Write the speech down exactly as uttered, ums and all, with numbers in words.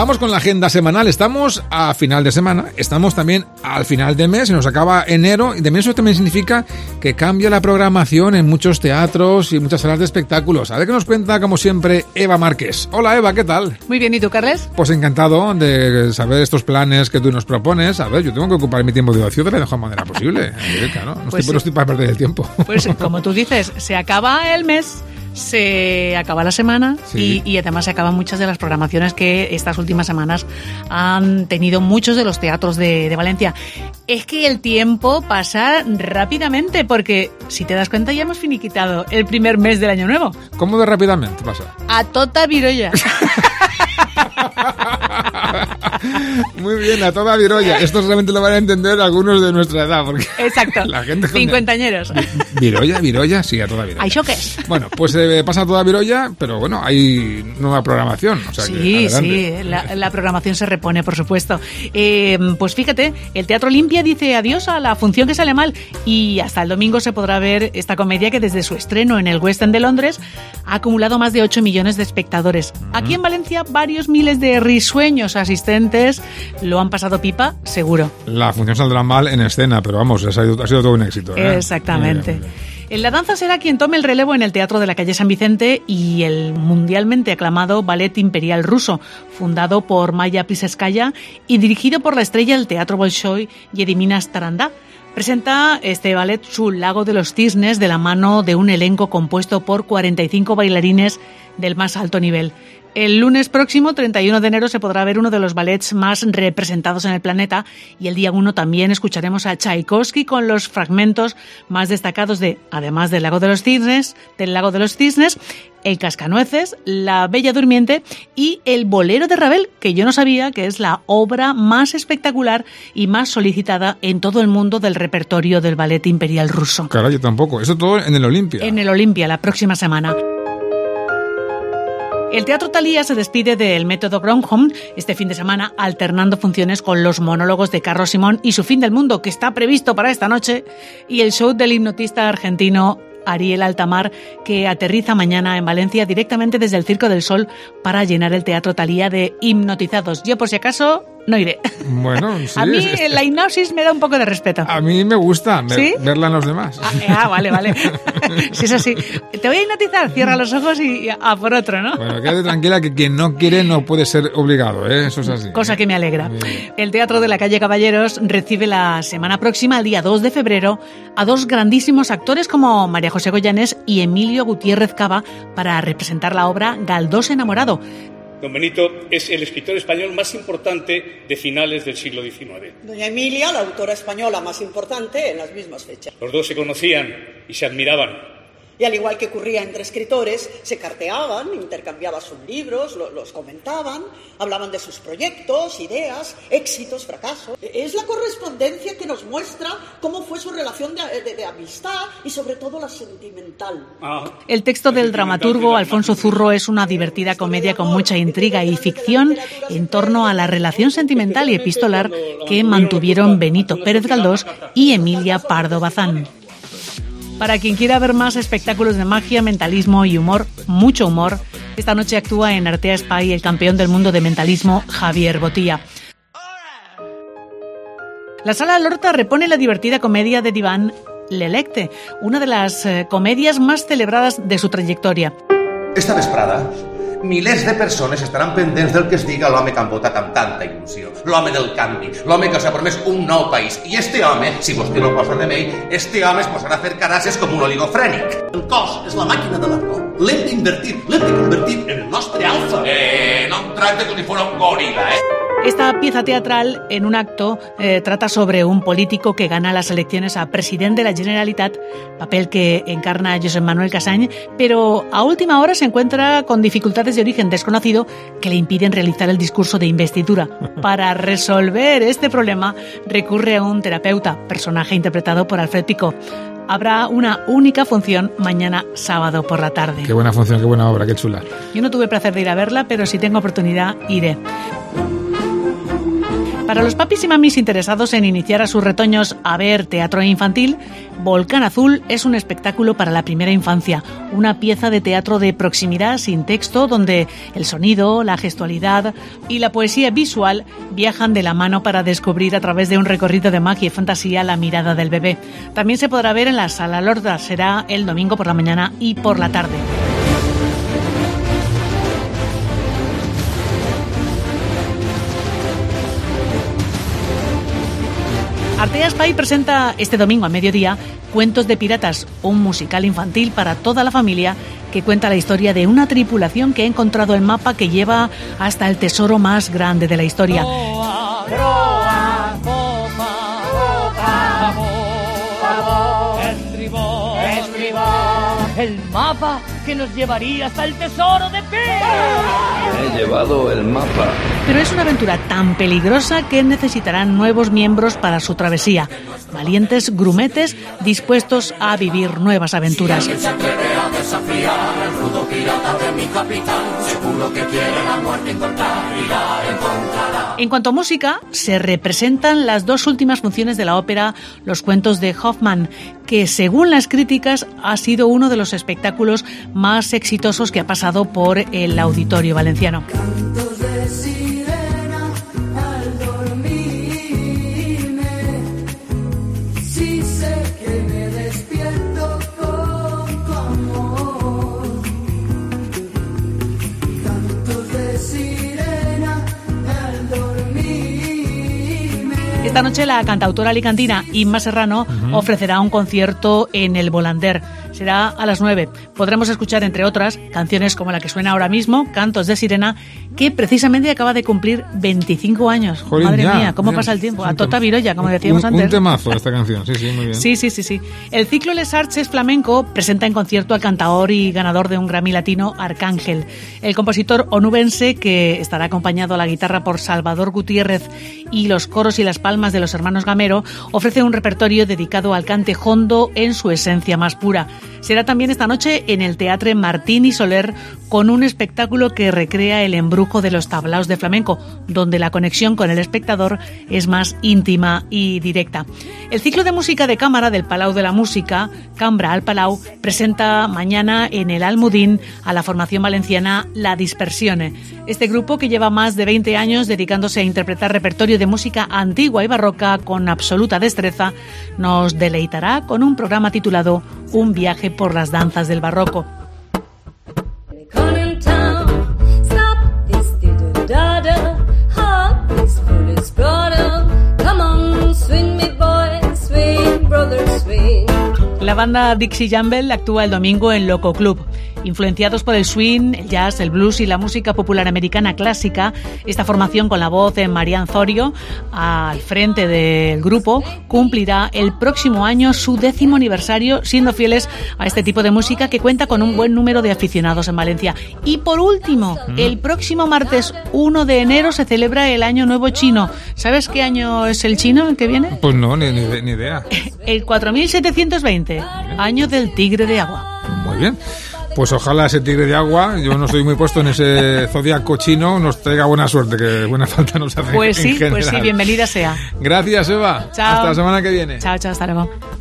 vamos con la agenda semanal. Estamos a final de semana, estamos también al final de mes, se nos acaba enero y también eso también significa que cambia la programación en muchos teatros y muchas salas de espectáculos. A ver qué nos cuenta, como siempre, Eva Márquez. Hola Eva, ¿qué tal? Muy bien, ¿y tú, Carles? Pues encantado de saber estos planes que tú nos propones. A ver, yo tengo que ocupar mi tiempo de ocio de la mejor manera posible. Claro, no, pues estoy, no estoy para perder el tiempo. Pues como tú dices, se acaba el mes, se acaba la semana, sí. y, y además se acaban muchas de las programaciones que estas últimas semanas han tenido muchos de los teatros de, de Valencia. Es que el tiempo pasa rápidamente porque, si te das cuenta, ya hemos finiquitado el primer mes del año nuevo. ¿Cómo de rápidamente pasa? A tota virolla. Muy bien, a toda virolla. Esto solamente lo van a entender algunos de nuestra edad. Porque exacto, la gente cincuentañeros. Virolla, virolla, sí, a toda virolla. ¿Hay choques? Bueno, pues eh, pasa a toda virolla, pero bueno, hay nueva programación. O sea, sí, que sí, la, la programación se repone, por supuesto. Eh, pues fíjate, el Teatro Olimpia dice adiós a la función que sale mal y hasta el domingo se podrá ver esta comedia que desde su estreno en el West End de Londres ha acumulado más de ocho millones de espectadores. Uh-huh. Aquí en Valencia, varios miles de risueños asistentes lo han pasado pipa, seguro. La función saldrá mal en escena, pero vamos, ha sido, ha sido todo un éxito, ¿eh? Exactamente. Bien, bien. En la danza será quien tome el relevo en el Teatro de la Calle San Vicente y el mundialmente aclamado Ballet Imperial Ruso, fundado por Maya Plisetskaya y dirigido por la estrella del Teatro Bolshoi, Gedimina Starandá. Presenta este ballet su Lago de los Cisnes de la mano de un elenco compuesto por cuarenta y cinco bailarines del más alto nivel. El lunes próximo, treinta y uno de enero, se podrá ver uno de los ballets más representados en el planeta y el día uno también escucharemos a Tchaikovsky con los fragmentos más destacados de, además del Lago de los Cisnes, del Lago de los Cisnes, El Cascanueces, La Bella Durmiente y El Bolero de Ravel, que yo no sabía que es la obra más espectacular y más solicitada en todo el mundo del repertorio del ballet imperial ruso. Caray, yo tampoco. Eso todo en el Olimpia. En el Olimpia, la próxima semana. El Teatro Thalía se despide del método Groundhog este fin de semana, alternando funciones con los monólogos de Carlos Simón y Su fin del mundo, que está previsto para esta noche, y el show del hipnotista argentino Ariel Altamar, que aterriza mañana en Valencia directamente desde el Circo del Sol para llenar el Teatro Thalía de hipnotizados. Yo, por si acaso, no iré. Bueno, sí. A mí es, es, la hipnosis me da un poco de respeto. A mí me gusta ver, ¿sí? verla en los demás. Ah, ah vale, vale. Si es así. Te voy a hipnotizar, cierra los ojos y a por otro, ¿no? Bueno, quédate tranquila que quien no quiere no puede ser obligado, ¿eh? Eso es así. Cosa que me alegra. El Teatro de la Calle Caballeros recibe la semana próxima, el día dos de febrero, a dos grandísimos actores como María José Goyanés y Emilio Gutiérrez Cava para representar la obra Galdós enamorado. Don Benito es el escritor español más importante de finales del siglo diecinueve. Doña Emilia, la autora española más importante en las mismas fechas. Los dos se conocían y se admiraban. Y al igual que ocurría entre escritores, se carteaban, intercambiaban sus libros, lo, los comentaban, hablaban de sus proyectos, ideas, éxitos, fracasos. Es la correspondencia que nos muestra cómo fue su relación de, de, de amistad y sobre todo la sentimental. Ah, el texto del dramaturgo Alfonso Zurro es una divertida comedia con mucha intriga y ficción en torno a la relación sentimental y epistolar que mantuvieron Benito Pérez Galdós y Emilia Pardo Bazán. Para quien quiera ver más espectáculos de magia, mentalismo y humor, mucho humor, esta noche actúa en Artea Spy el campeón del mundo de mentalismo, Javier Botilla. La Sala Lorta repone la divertida comedia de diván L'Electe, una de las eh, comedias más celebradas de su trayectoria. Esta vesprada, milers de persones estaran pendents del que es diga l'home que han votat amb tanta il·lusió. L'home del canvi, l'home que s'ha promès un nou país. I este home, si vostè no posa remei, este home es posarà a fer carasses com un oligofrènic. El cos és la màquina de l'argó. L'hem d'invertir, l'hem de convertir en el nostre alfa. Eh, no em tracte com si fos un gorila, eh? Esta pieza teatral, en un acto, eh, trata sobre un político que gana las elecciones a presidente de la Generalitat, papel que encarna Josep Manuel Casany, pero a última hora se encuentra con dificultades de origen desconocido que le impiden realizar el discurso de investidura. Para resolver este problema, recurre a un terapeuta, personaje interpretado por Alfred Picó. Habrá una única función mañana sábado por la tarde. Qué buena función, qué buena obra, qué chula. Yo no tuve placer de ir a verla, pero si tengo oportunidad, iré. Para los papis y mamis interesados en iniciar a sus retoños a ver teatro infantil, Volcán Azul es un espectáculo para la primera infancia, una pieza de teatro de proximidad sin texto donde el sonido, la gestualidad y la poesía visual viajan de la mano para descubrir a través de un recorrido de magia y fantasía la mirada del bebé. También se podrá ver en la Sala Lorda, será el domingo por la mañana y por la tarde. Artea Spy presenta este domingo a mediodía Cuentos de Piratas, un musical infantil para toda la familia que cuenta la historia de una tripulación que ha encontrado el mapa que lleva hasta el tesoro más grande de la historia. Proa, proa, popa, popa, favor, estribor, estribor, el mapa que nos llevaría hasta el tesoro de Pez. He llevado el mapa. Pero es una aventura tan peligrosa que necesitarán nuevos miembros para su travesía. Valientes grumetes dispuestos a vivir nuevas aventuras. Si se atreve a desafiar al rudo pirata de mi capitán, seguro que quiere la muerte encontrar y la encontrará. En cuanto a música, se representan las dos últimas funciones de la ópera Los cuentos de Hoffmann, que según las críticas ha sido uno de los espectáculos más exitosos que ha pasado por el Auditorio Valenciano. Cantos de sirena al dormirme, si sé que me despierto con tu amor. Cantos de sirena al dormirme. Esta noche la cantautora alicantina Inma Serrano uh-huh. ofrecerá un concierto en el Volander. Será a las nueve. Podremos escuchar, entre otras, canciones como la que suena ahora mismo, Cantos de Sirena, que precisamente acaba de cumplir veinticinco años. Jolín, Madre ya, mía, cómo ya. pasa el tiempo. A tota virolla, como decíamos un, antes. Un temazo esta canción, sí, sí, muy bien. Sí, sí, sí, sí. El ciclo Les Arts Flamenco presenta en concierto al cantaor y ganador de un Grammy Latino, Arcángel. El compositor onubense, que estará acompañado a la guitarra por Salvador Gutiérrez y los coros y las palmas de los hermanos Gamero, ofrece un repertorio dedicado al cante jondo en su esencia más pura. Será también esta noche en el Teatre Martín y Soler con un espectáculo que recrea el embrujo de los tablaos de flamenco, donde la conexión con el espectador es más íntima y directa. El ciclo de música de cámara del Palau de la Música, Cambra al Palau, presenta mañana en el Almudín a la formación valenciana La Dispersione. Este grupo, que lleva más de veinte años dedicándose a interpretar repertorio de música antigua y barroca con absoluta destreza, nos deleitará con un programa titulado Un viaje por las danzas del barroco. La banda Dixie Jumble actúa el domingo en Loco Club. Influenciados por el swing, el jazz, el blues y la música popular americana clásica, esta formación con la voz de Marian Zorio al frente del grupo cumplirá el próximo año su décimo aniversario, siendo fieles a este tipo de música que cuenta con un buen número de aficionados en Valencia. Y por último, el próximo martes uno de enero se celebra el Año Nuevo Chino. ¿Sabes qué año es el chino el que viene? Pues no, ni, ni, ni idea. El cuatro mil setecientos veinte, año del tigre de agua. Muy bien. Pues ojalá ese tigre de agua, yo no estoy muy puesto en ese zodiaco chino, nos traiga buena suerte, que buena falta nos hace. Pues sí, en general. Pues sí, bienvenida sea. Gracias, Eva. Chao. Hasta la semana que viene. Chao, chao, hasta luego.